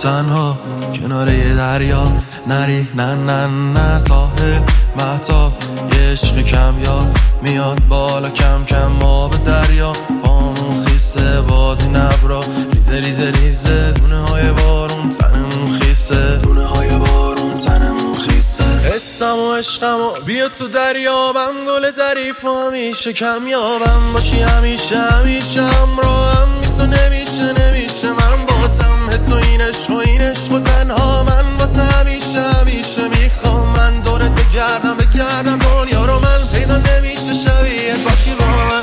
تنها کنار یه دریا نری نه نه نه ساحل مهتاب یه عشق کمیاب میاد بالا کم کم آب دریا پامون خیسه بازی نبرا ریزه ریزه ریزه دونه های بارون تنمون خیسه دونه های بارون تنمون خیسه حسم و عشقم و بیا تو دریا من گل ظریف و همیشه کمیابم باشی همیشه همیشه همراهم تو نمیشه نمیشه من باتم حس و این عشق و تنها من واسه همیشه همیشه میخوام من دورت بگردم دنیا رو من پیدا نمیشه شبیه باشی با من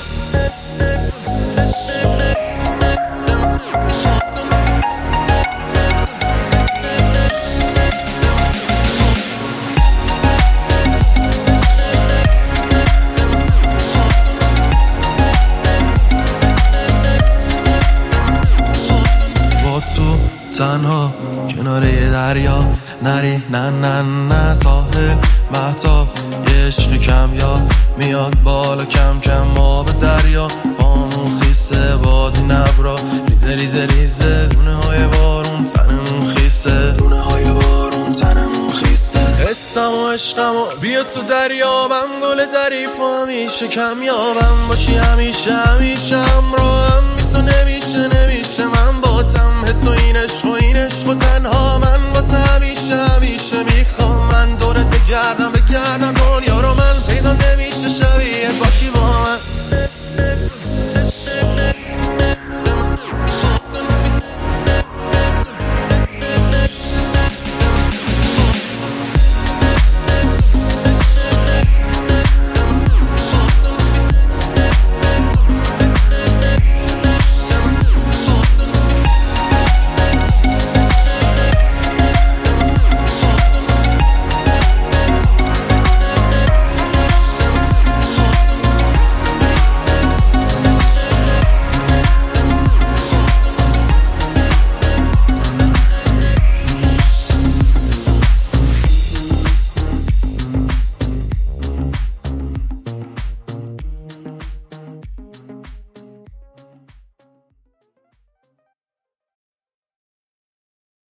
تنها کنار یه دریا نری نه نه نه ساحل مهتاب یه عشق کمیاب میاد بالا کم کم آب دریا پامون خیسه بازی نبرا ریزه ریزه ریزه دونه های بارون تنمون خیسه دونه های بارون تنمون خیسه حسم و عشقم و بیا تو دریا من گل ظریف و همیشه کمیابم باشی همیشه همیشه همراه